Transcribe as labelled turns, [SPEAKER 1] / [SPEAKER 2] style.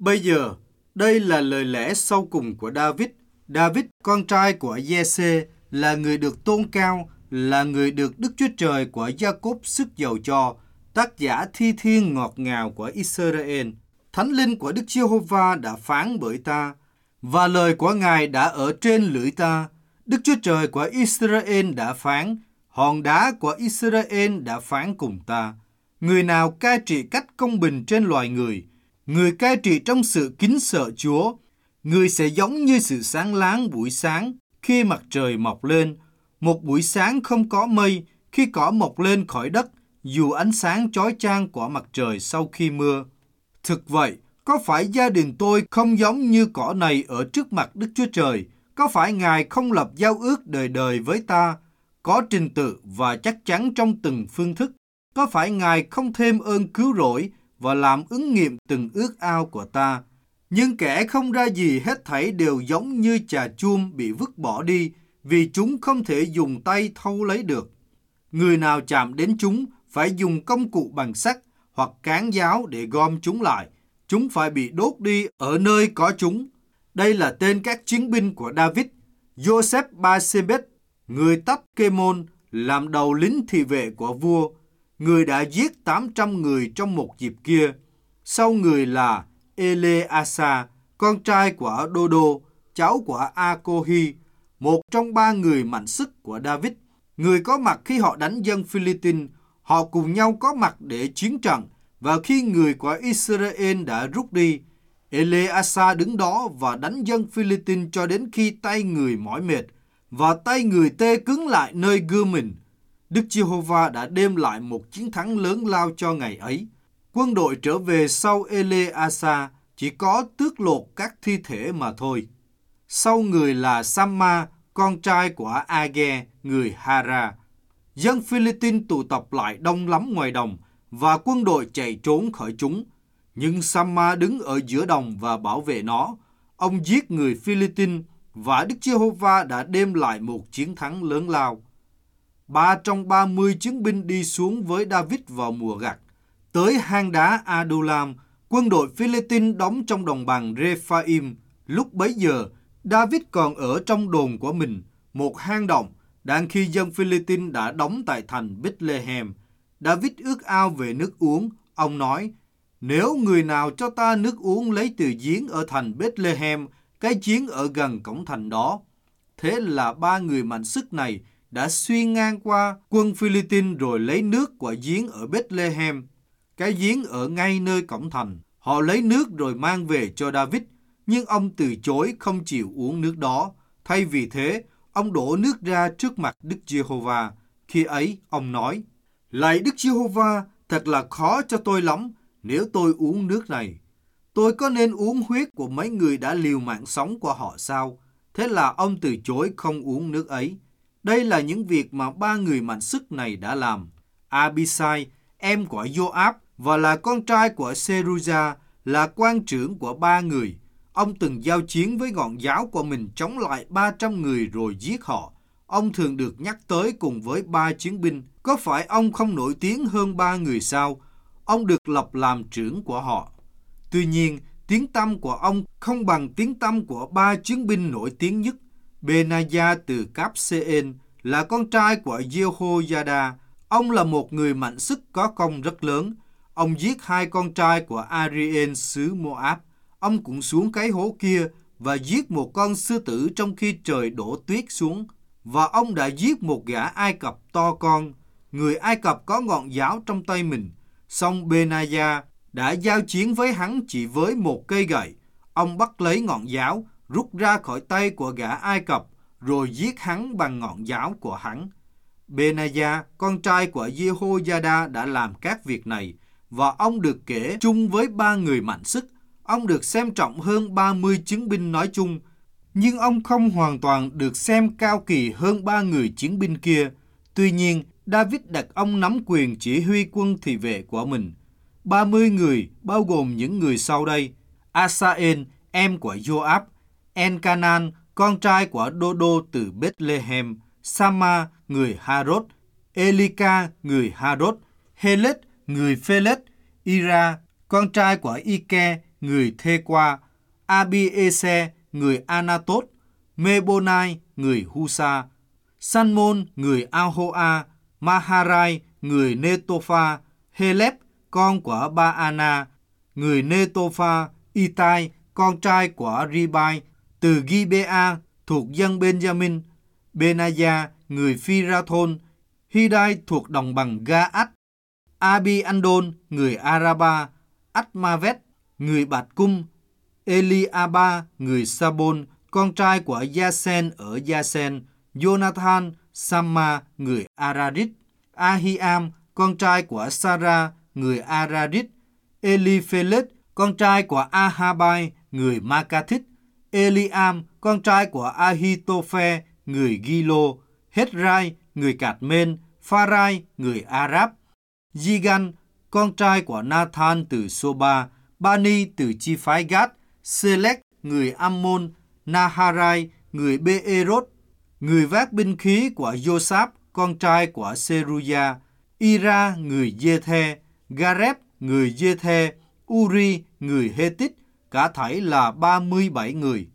[SPEAKER 1] Bây giờ, đây là lời lẽ sau cùng của David. David, con trai của Giê-xê, là người được tôn cao, là người được Đức Chúa Trời của Gia-cốp sức giàu cho, tác giả thi thiên ngọt ngào của Israel. Thánh linh của Đức Giê-hô-va đã phán bởi ta, và lời của Ngài đã ở trên lưỡi ta. Đức Chúa Trời của Israel đã phán, hòn đá của Israel đã phán cùng ta. Người nào cai trị cách công bình trên loài người cai trị trong sự kính sợ Chúa, người sẽ giống như sự sáng láng buổi sáng khi mặt trời mọc lên, một buổi sáng không có mây khi cỏ mọc lên khỏi đất, dù ánh sáng chói chang của mặt trời sau khi mưa. Thực vậy, có phải gia đình tôi không giống như cỏ này ở trước mặt Đức Chúa Trời? Có phải Ngài không lập giao ước đời đời với ta, có trình tự và chắc chắn trong từng phương thức? Có phải Ngài không thêm ơn cứu rỗi và làm ứng nghiệm từng ước ao của ta? Nhưng kẻ không ra gì hết thảy đều giống như chà chuông bị vứt bỏ đi, vì chúng không thể dùng tay thâu lấy được. Người nào chạm đến chúng phải dùng công cụ bằng sắt hoặc cán giáo để gom chúng lại. Chúng phải bị đốt đi ở nơi có chúng. Đây là tên các chiến binh của David. Joseph Basebet, người Tắp Kemon, làm đầu lính thị vệ của vua. Người đã giết 800 người trong một dịp kia. Sau người là Eleasa, con trai của Dodo, cháu của Akohi, một trong 3 người mạnh sức của David. Người có mặt khi họ đánh dân Philippines, họ cùng nhau có mặt để chiến trận, và khi người của Israel đã rút đi, Eleasa đứng đó và đánh dân Philippines cho đến khi tay người mỏi mệt, và tay người tê cứng lại nơi gươm mình. Đức Giê-hô-va đã đem lại một chiến thắng lớn lao cho ngày ấy. Quân đội trở về sau Eleasa chỉ có tước lột các thi thể mà thôi. Sau người là Samma, con trai của Age, người Hara. Dân Philippines tụ tập lại đông lắm ngoài đồng, và quân đội chạy trốn khỏi chúng. Nhưng Samma đứng ở giữa đồng và bảo vệ nó. Ông giết người Philippines, và Đức Giê-hô-va đã đem lại một chiến thắng lớn lao. 3 trong 30 chiến binh đi xuống với David vào mùa gặt. Tới hang đá Adullam, quân đội Philippines đóng trong đồng bằng Rephaim. Lúc bấy giờ, David còn ở trong đồn của mình, một hang động, đang khi dân Philippines đã đóng tại thành Bethlehem. David ước ao về nước uống. Ông nói, nếu người nào cho ta nước uống lấy từ giếng ở thành Bethlehem, cái giếng ở gần cổng thành đó. Thế là 3 người mạnh sức này đã xuyên ngang qua quân Philippines rồi lấy nước của giếng ở Bethlehem. Cái giếng ở ngay nơi cổng thành. Họ lấy nước rồi mang về cho David, nhưng ông từ chối không chịu uống nước đó. Thay vì thế, ông đổ nước ra trước mặt Đức Giê-hô-va. Khi ấy, ông nói, lạy Đức Giê-hô-va, thật là khó cho tôi lắm nếu tôi uống nước này. Tôi có nên uống huyết của mấy người đã liều mạng sống của họ sao? Thế là ông từ chối không uống nước ấy. Đây là những việc mà 3 người mạnh sức này đã làm. Abisai, em của Joab và là con trai của Seruja, là quan trưởng của 3 người. Ông từng giao chiến với ngọn giáo của mình chống lại 300 người rồi giết họ. Ông thường được nhắc tới cùng với 3 chiến binh. Có phải ông không nổi tiếng hơn 3 người sao? Ông được lập làm trưởng của họ. Tuy nhiên, tiếng tăm của ông không bằng tiếng tăm của 3 chiến binh nổi tiếng nhất. Benaya từ Cáp-sê-en là con trai của Jehoiada. Ông là một người mạnh sức có công rất lớn. Ông giết 2 con trai của Ariel xứ Moab. Ông cũng xuống cái hố kia và giết một con sư tử trong khi trời đổ tuyết xuống. Và ông đã giết một gã Ai Cập to con. Người Ai Cập có ngọn giáo trong tay mình. Song Benaya đã giao chiến với hắn chỉ với một cây gậy. Ông bắt lấy ngọn giáo, rút ra khỏi tay của gã Ai Cập, rồi giết hắn bằng ngọn giáo của hắn. Benaya, con trai của Jehoiada đã làm các việc này, và ông được kể chung với 3 người mạnh sức. Ông được xem trọng hơn 30 chiến binh nói chung, nhưng ông không hoàn toàn được xem cao kỳ hơn 3 người chiến binh kia. Tuy nhiên, David đặt ông nắm quyền chỉ huy quân thị vệ của mình. 30 người, bao gồm những người sau đây: Asael, em của Joab; Encanan, con trai của Dodo từ Bethlehem; Sama, người Harod; Elika, người Harod; Helet, người Phelet; Ira, con trai của Ike; người Thê Qua, Abiese, người Anatot, Mebonai, người Husa, Sanmon, người Ahoa, Maharai, người Netopha, Helep, con của Baana, người Netopha, Itai, con trai của Ribai, từ Gibea, thuộc dân Benjamin, Benaya, người Phirathon, Hidai thuộc đồng bằng Ga-ách, Abi-andon, người Araba, Atmavet, người Bạch Cung, Eliaba, người Sabon, con trai của Yasen ở Yasen, Jonathan, Samma, người Aradit, Ahiam, con trai của Sarah, người Aradit, Eliphelet, con trai của Ahabai, người Makathit, Eliam, con trai của Ahitophe, người Gilo, Hedrai, người Cạt-men, Pharai, người Arab, Gigan, con trai của Nathan từ Soba, Bani từ chi phái Gad, Selek, người Ammon, Naharai, người Beerot, người vác binh khí của Josaph, con trai của Seruya, Ira, người Giê-the, Gareb, người Giê-the, Uri, người Hethit, cả thảy là 37 người.